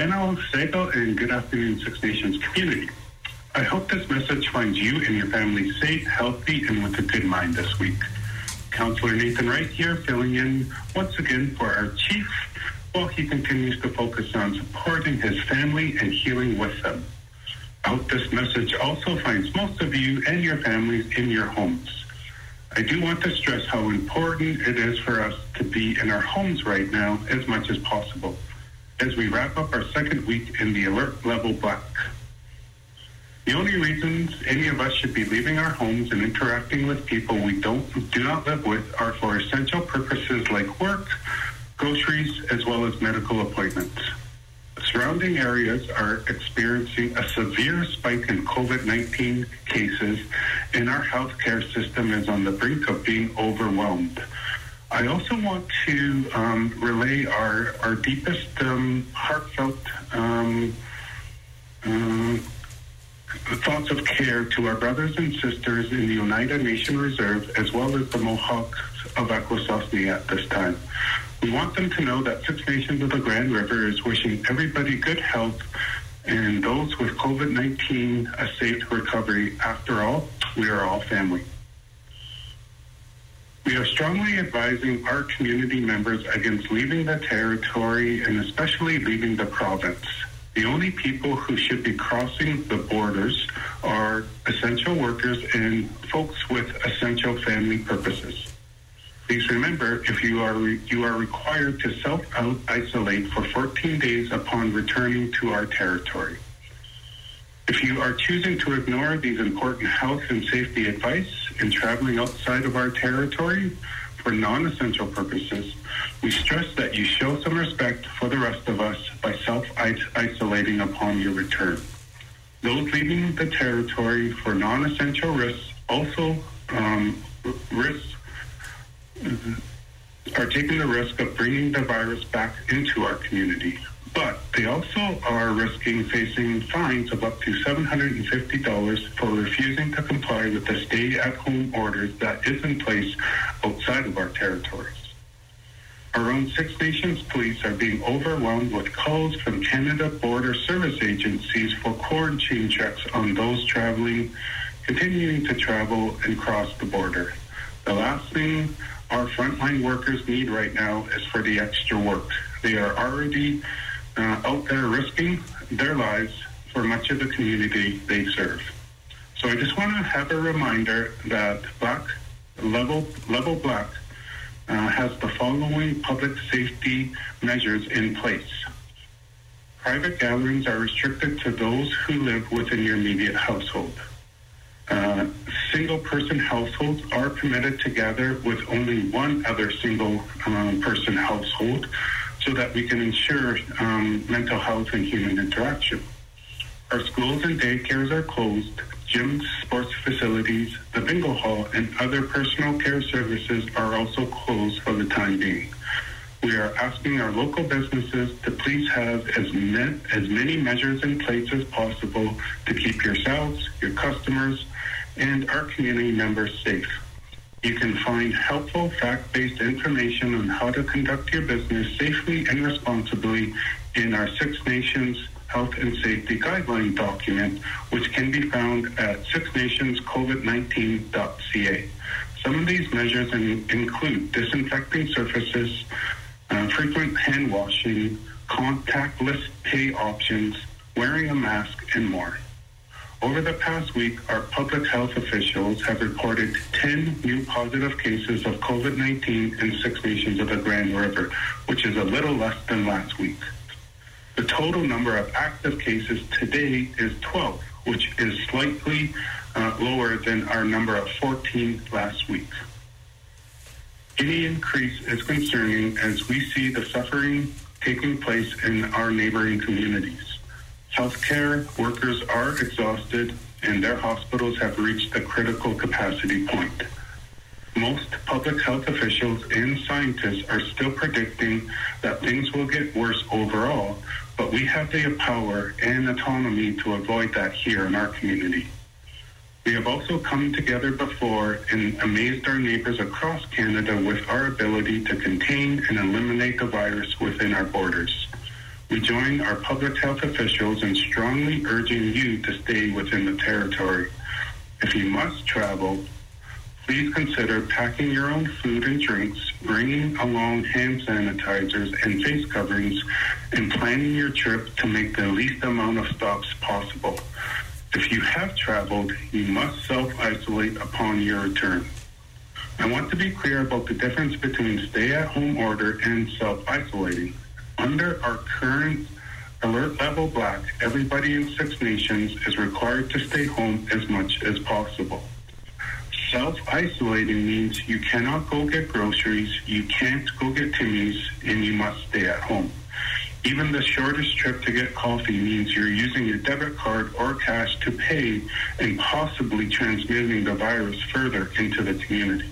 Bueno, Sego, and good afternoon, Six Nations community. I hope this message finds you and your family safe, healthy, and with a good mind this week. Councillor Nathan Wright here, filling in once again for our chief while he continues to focus on supporting his family and healing with them. I hope this message also finds most of you and your families in your homes. I do want to stress how important it is for us to be in our homes right now as much as possible, as we wrap up our second week in the alert level black. The only reasons any of us should be leaving our homes and interacting with people we do not live with are for essential purposes like work, groceries, as well as medical appointments. Surrounding areas are experiencing a severe spike in COVID-19 cases, and our healthcare system is on the brink of being overwhelmed. I also want to relay our deepest heartfelt thoughts of care to our brothers and sisters in the Oneida Nation Reserve, as well as the Mohawks of Akwesasne at this time. We want them to know that Six Nations of the Grand River is wishing everybody good health and those with COVID-19 a safe recovery. After all, we are all family. We are strongly advising our community members against leaving the territory and especially leaving the province. The only people who should be crossing the borders are essential workers and folks with essential family purposes. Please remember, if you are required to self-isolate for 14 days upon returning to our territory. If you are choosing to ignore these important health and safety advice and traveling outside of our territory for non-essential purposes, we stress that you show some respect for the rest of us by self-isolating upon your return. Those leaving the territory for non-essential risks also are taking the risk of bringing the virus back into our community. But they also are risking facing fines of up to $750 for refusing to comply with the stay-at-home orders that is in place outside of our territories. Our own Six Nations police are being overwhelmed with calls from Canada Border Service agencies for quarantine checks on those continuing to travel and cross the border. The last thing our frontline workers need right now is for the extra work. They are already out there risking their lives for much of the community they serve. So I just want to have a reminder that Level Black has the following public safety measures in place. Private gatherings are restricted to those who live within your immediate household. Single-person households are permitted to gather with only one other single-person household so that we can ensure mental health and human interaction. Our schools and daycares are closed. Gyms, sports facilities, the bingo hall, and other personal care services are also closed for the time being. We are asking our local businesses to please have as many measures in place as possible to keep yourselves, your customers, and our community members safe. You can find helpful, fact-based information on how to conduct your business safely and responsibly in our Six Nations Health and Safety Guideline document, which can be found at sixnationscovid19.ca. Some of these measures include disinfecting surfaces, frequent hand washing, contactless pay options, wearing a mask, and more. Over the past week, our public health officials have reported 10 new positive cases of COVID-19 in Six Nations of the Grand River, which is a little less than last week. The total number of active cases today is 12, which is slightly lower than our number of 14 last week. Any increase is concerning as we see the suffering taking place in our neighboring communities. Healthcare workers are exhausted and their hospitals have reached the critical capacity point. Most public health officials and scientists are still predicting that things will get worse overall, but we have the power and autonomy to avoid that here in our community. We have also come together before and amazed our neighbors across Canada with our ability to contain and eliminate the virus within our borders. We join our public health officials in strongly urging you to stay within the territory. If you must travel, please consider packing your own food and drinks, bringing along hand sanitizers and face coverings, and planning your trip to make the least amount of stops possible. If you have traveled, you must self-isolate upon your return. I want to be clear about the difference between stay-at-home order and self-isolating. Under our current alert level black, everybody in Six Nations is required to stay home as much as possible. Self-isolating means you cannot go get groceries, you can't go get Timmy's, and you must stay at home. Even the shortest trip to get coffee means you're using your debit card or cash to pay and possibly transmitting the virus further into the community.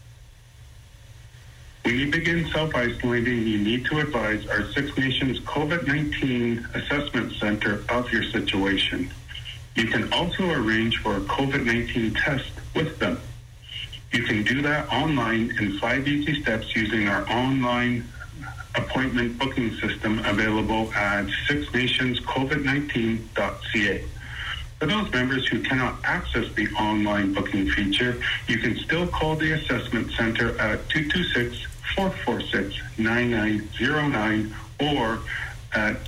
When you begin self-isolating, you need to advise our Six Nations COVID-19 Assessment Center of your situation. You can also arrange for a COVID-19 test with them. You can do that online in 5 easy steps using our online appointment booking system available at sixnationscovid19.ca. For those members who cannot access the online booking feature, you can still call the assessment center at 226-446-9909 or at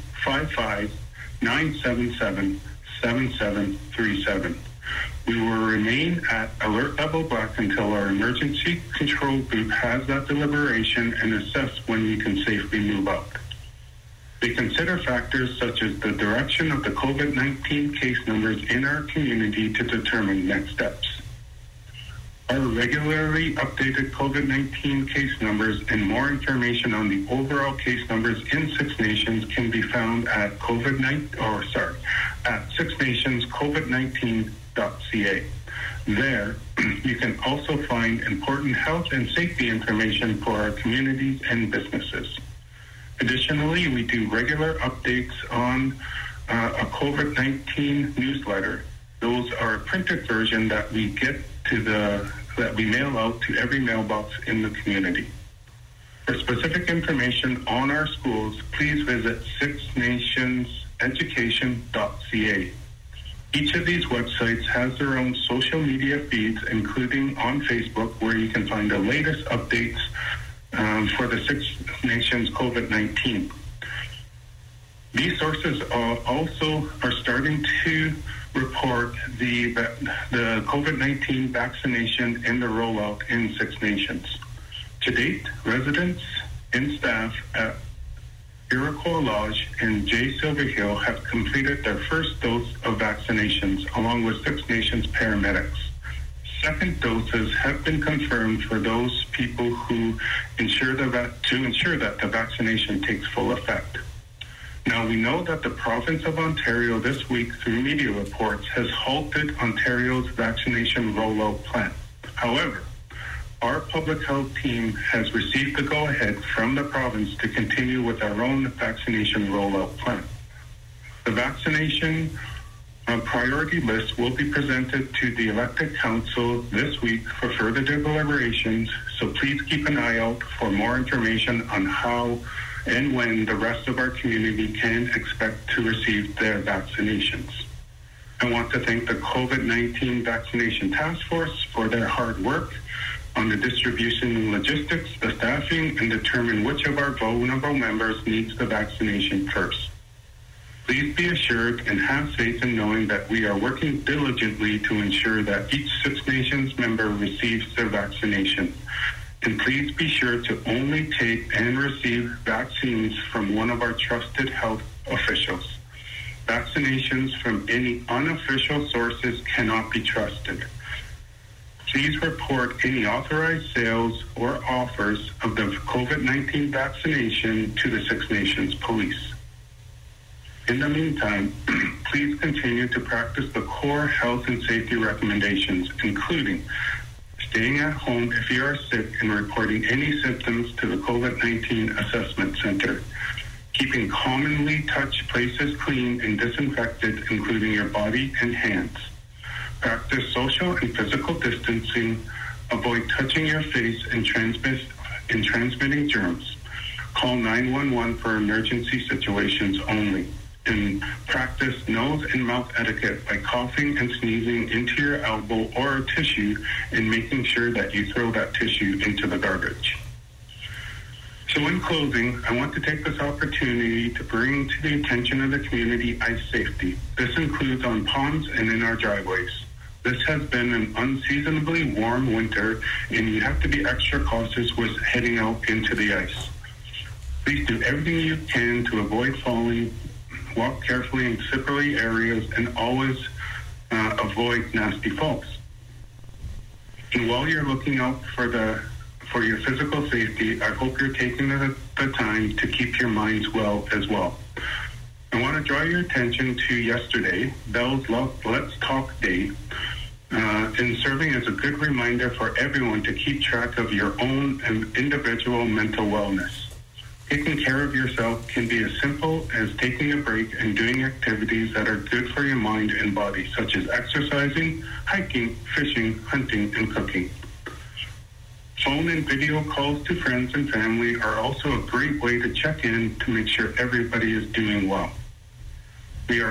855-977-7737. We will remain at alert level black until our emergency control group has that deliberation and assess when we can safely move out. They consider factors such as the direction of the COVID-19 case numbers in our community to determine next steps. Our regularly updated COVID-19 case numbers and more information on the overall case numbers in Six Nations can be found at sixnationscovid19.ca. There, you can also find important health and safety information for our communities and businesses. Additionally, we do regular updates on a COVID-19 newsletter. Those are a printed version that we mail out to every mailbox in the community. For specific information on our schools, please visit sixnationseducation.ca. Each of these websites has their own social media feeds, including on Facebook, where you can find the latest updates for the Six Nations COVID-19. These sources also are starting to report the COVID-19 vaccination and the rollout in Six Nations. To date, residents and staff at Iroquois Lodge and J. Silverhill have completed their first dose of vaccinations, along with Six Nations paramedics. Second doses have been confirmed for those people who ensure that the vaccination takes full effect. Now, we know that the province of Ontario this week, through media reports, has halted Ontario's vaccination rollout plan. However, our public health team has received the go-ahead from the province to continue with our own vaccination rollout plan. The vaccination priority list will be presented to the elected council this week for further deliberations, so please keep an eye out for more information on how and when the rest of our community can expect to receive their vaccinations. I want to thank the COVID-19 Vaccination Task Force for their hard work on the distribution and logistics, the staffing, and determine which of our vulnerable members needs the vaccination first. Please be assured and have faith in knowing that we are working diligently to ensure that each Six Nations member receives their vaccination. And please be sure to only take and receive vaccines from one of our trusted health officials. Vaccinations from any unofficial sources cannot be trusted. Please report any authorized sales or offers of the COVID-19 vaccination to the Six Nations Police. In the meantime, please continue to practice the core health and safety recommendations, including staying at home if you are sick and reporting any symptoms to the COVID-19 Assessment Center, keeping commonly touched places clean and disinfected, including your body and hands. Practice social and physical distancing, avoid touching your face and transmitting germs. Call 911 for emergency situations only. And practice nose and mouth etiquette by coughing and sneezing into your elbow or a tissue and making sure that you throw that tissue into the garbage. So in closing, I want to take this opportunity to bring to the attention of the community ice safety. This includes on ponds and in our driveways. This has been an unseasonably warm winter, and you have to be extra cautious with heading out into the ice. Please do everything you can to avoid falling, walk carefully in slippery areas, and always avoid nasty falls. And while you're looking out for your physical safety, I hope you're taking the time to keep your minds well as well. I want to draw your attention to yesterday, Bell's Let's Talk Day, and serving as a good reminder for everyone to keep track of your own and individual mental wellness. Taking care of yourself can be as simple as taking a break and doing activities that are good for your mind and body, such as exercising, hiking, fishing, hunting, and cooking. Phone and video calls to friends and family are also a great way to check in to make sure everybody is doing well. We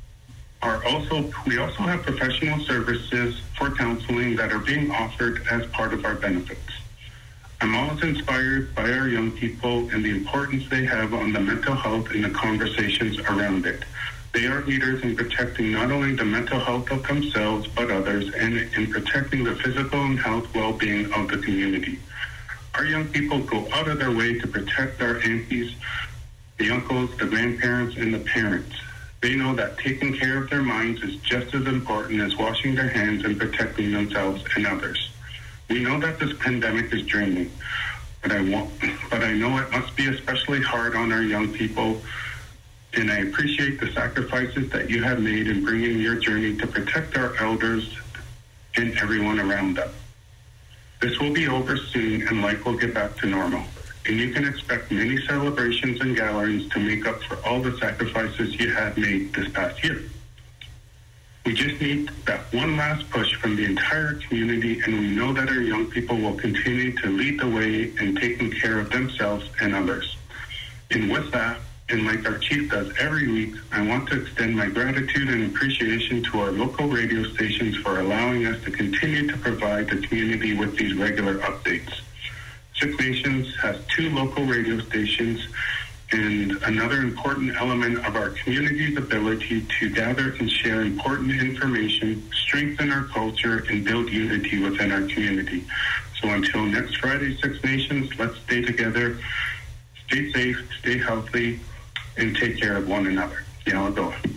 also have professional services for counseling that are being offered as part of our benefits. I'm always inspired by our young people and the importance they have on the mental health and the conversations around it. They are leaders in protecting not only the mental health of themselves, but others, and in protecting the physical and health well-being of the community. Our young people go out of their way to protect our aunties, the uncles, the grandparents, and the parents. They know that taking care of their minds is just as important as washing their hands and protecting themselves and others. We know that this pandemic is draining, but I know it must be especially hard on our young people, and I appreciate the sacrifices that you have made in bringing your journey to protect our elders and everyone around them. This will be over soon, and life will get back to normal, and you can expect many celebrations and gatherings to make up for all the sacrifices you have made this past year. We just need that one last push from the entire community, and we know that our young people will continue to lead the way in taking care of themselves and others. And with that, and like our chief does every week, I want to extend my gratitude and appreciation to our local radio stations for allowing us to continue to provide the community with these regular updates. Six Nations has 2 local radio stations, and another important element of our community's ability to gather and share important information, strengthen our culture, and build unity within our community. So until next Friday, Six Nations, let's stay together, stay safe, stay healthy, and take care of one another. Yalagoa.